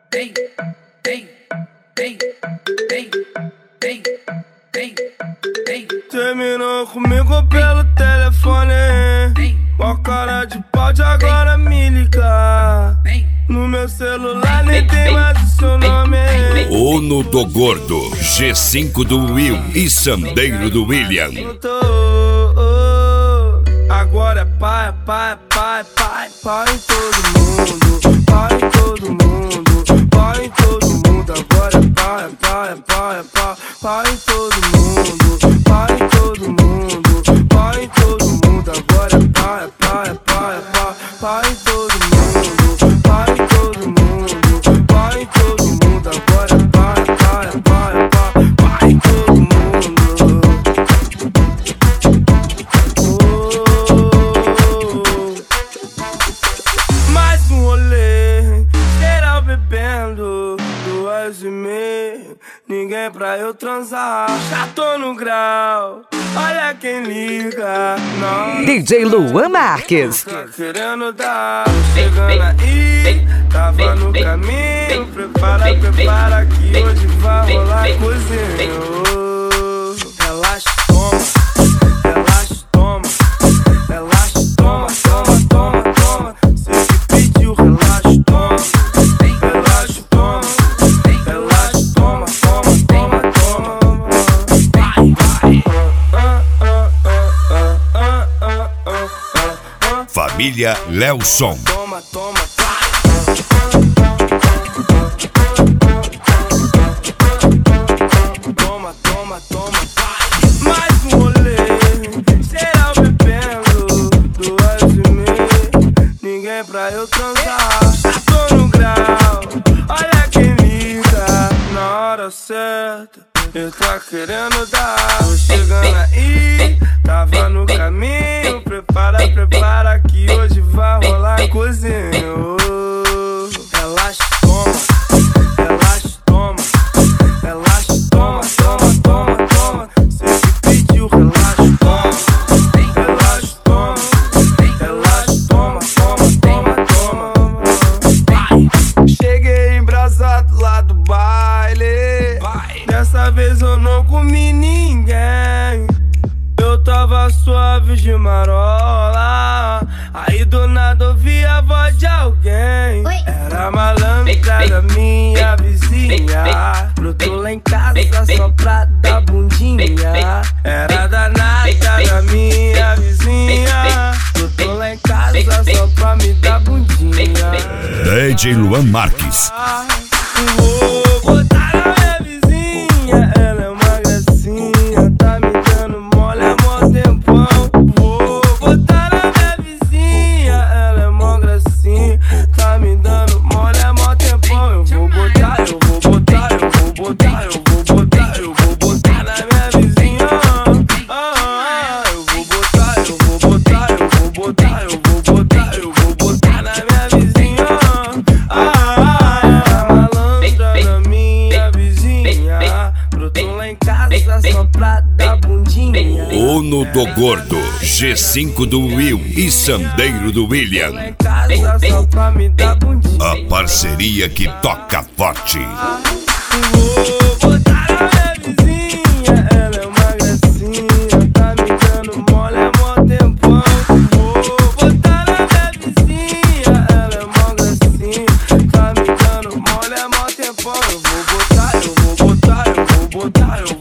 Terminou comigo pelo telefone. Mó cara de pau de agora me ligar. No meu celular nem tem mais o seu nome. Ono do Gordo, G5 do Will e Sandeiro do William. Agora é pai, pai, pai, pai, pai em todo mundo. Pai em todo mundo, pai em todo mundo. Agora é pai, pai, pai, pai, pai em todo mundo. Pai em todo mundo, pai em todo mundo. Agora é pai, pai, pai, pai, pai em todo mundo. Pai em todo mundo, pai em todo mundo. Agora é pai, pai, pai, pai, pai em todo mundo. Mais um rolê, geral bebendo, 2h30, ninguém pra eu transar. Já tô no grau, olha quem liga. Não, DJ Luan Marques. tá querendo dar, chegando aí, tava no caminho. Prepara, prepara que hoje vai rolar cozinho. Relaxa, toma, relaxa, toma, relaxa, toma, toma, toma, toma. Cê que pediu, relaxa, toma, relaxa, toma, relaxa, toma, toma, toma, toma. Vai, Família Lelson. toma, toma, toma, toma, toma. Mais um rolê, geral bebendo, 2h30, ninguém pra eu transar. Já tô no grau, olha quem liga. Na hora certa, ele tá querendo dar. Tô chegando aí, tava no caminho. Prepara, prepara que hoje vai rolar cozinho. Relaxa, toma, relaxa, toma, relaxa, toma, toma, toma, toma. Cê que pediu, relaxa, toma, relaxa, toma, relaxa, toma, toma, toma, toma. Cheguei embrasado lá do baile. Dessa vez eu não comi ninguém. Eu tava suave de marola. Aí do nada ouvi a voz de alguém. Era a malandra da minha vizinha. Brotou lá em casa só pra dar bundinha. Era danada da minha vizinha. Brotou lá em casa só pra me dar bundinha. DJ Luan Marques. Vou botar na minha vizinha. Ela é uma gracinha, tá me dando mole há mó tempão. Vou botar na minha vizinha. Ela é mó gracinha, tá me dando mole há mó tempão. Eu vou botar, eu vou botar, eu vou botar, eu vou botar, eu vou botar na minha vizinha. Eu vou botar, eu vou botar, eu vou botar, eu vou botar, eu vou botar na minha vizinha. Malandra da minha vizinha. Brotou lá em casa só pra dar bundinha. Ono do Gordo, G5 do Will e Sandeiro do William. Lá em casa só pra me dar bundinha. A parceria que toca forte. Vou botar na minha vizinha. Ela é uma gracinha, tá me dando mole há mó tempão. Vou botar na minha vizinha. Ela é mó gracinha, tá me dando mole há mó tempão. Eu vou botar, eu vou botar, eu vou botar, eu